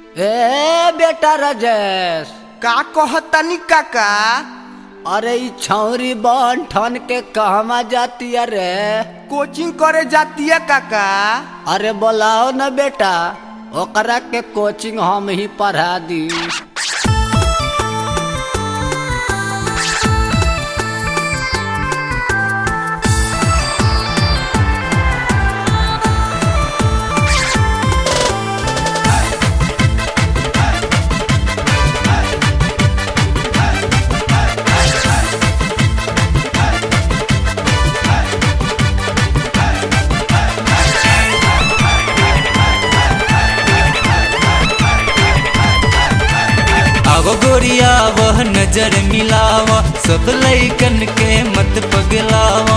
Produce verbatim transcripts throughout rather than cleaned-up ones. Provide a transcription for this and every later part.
ए बेटा राजेश, का कहतनी काका? अरे ई छौरी बन ठन के कहवा जाती रे? कोचिंग करे जाती है काका। अरे बोलाओ न बेटा, ओकरा के कोचिंग हम ही पढ़ा दी। आवो गोरिया वह नजर मिलावा, सब लइकन के मत पगलावा।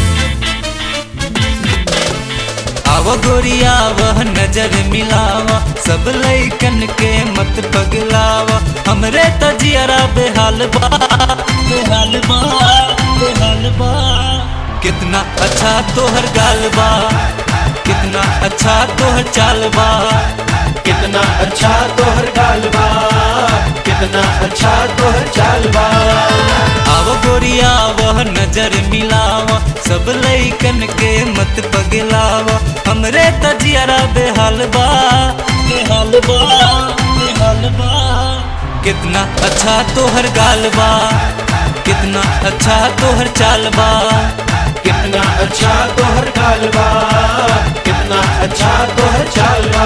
आवो गोरिया वह नजर मिलावा, सब लइकन के मत पगलावा। हमरे तजियारा बेहाल बा, बेहाल बा, बेहाल बा। कितना अच्छा तोहर गाल बा, कितना अच्छा तोहर चाल बा, कितना अच्छा तोहर गाल बा, कितना अच्छा तोहर चाल बा। आवो गोरिया वह नजर मिलावा, सब लइकन के मत पगलावा। हमरे तजियारा बेहाल बा, बेहाल बा, बेहाल बा। कितना अच्छा तोहर गाल बा, कितना अच्छा तोहर चाल बा, कितना अच्छा तोहर गाल बा, कितना अच्छा तोहर चाल बा।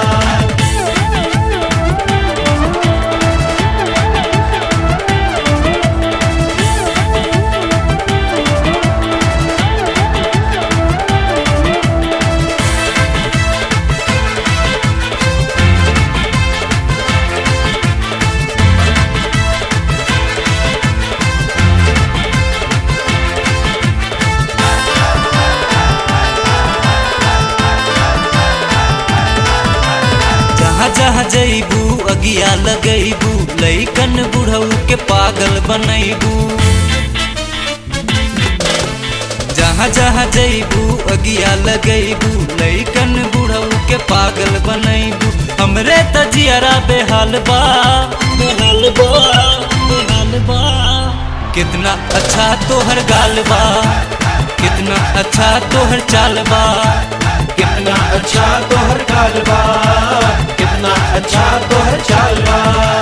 जहाँ जइबू अगिया लगैबू, लइकन बुढ़ऊ के पागल बनैबू। जहाँ जहाँ जइबू अगिया लगैबू, लइकन बुढ़ऊ के पागल बनैबू। हमरे तजियारा बेहाल बा, बेहाल बा, बेहाल बा। कितना अच्छा तोहर गाल बा, कितना अच्छा तोहर चाल बा, कितना अच्छा तोहर गाल बा, कितना अच्छा तोहर चाल बा।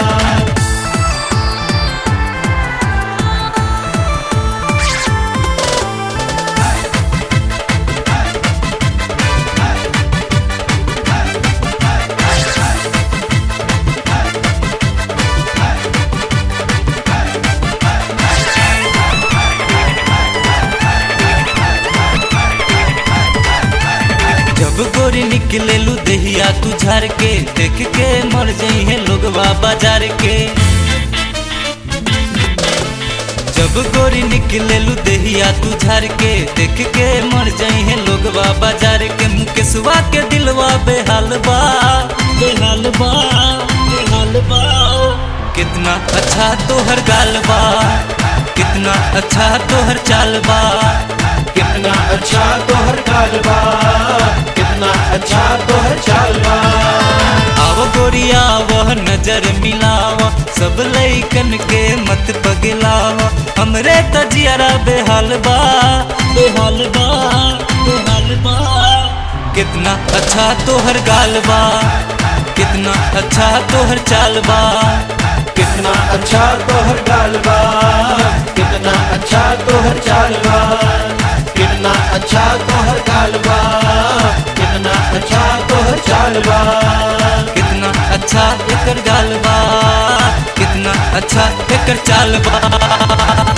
जब गोरी निकले लू दहिया तू झार के, देख के मर जाई है लोगवा बाजार के। जब गोरी निकले लू दहिया तू झार के, देख के मर जाई है लोगवा बाजार के। मुकेशवा के दिलवा बेहाल बा, बेहाल बा, बेहाल बा। कितना अच्छा तोहर गाल बा, कितना अच्छा तोहर चाल बा, कितना अच्छा तोहर गाल बा, कितना अच्छा तोहर चाल बा। आवो गोरिया वह नजर मिलावा, सब लइकन के मत पगलावा। हमरे तजियारा बेहाल बा, बेहाल बा, बेहाल बा। कितना अच्छा तोहर गाल बा, कितना अच्छा तोहर चाल बा, कितना अच्छा तोहर गाल बा, कितना अच्छा तोहर चाल बा। कितना अच्छा तोहर गाल बा, कितना अच्छा तोहर चाल बा। कितना अच्छा एकर गाल बा, कितना अच्छा एकर चाल बा।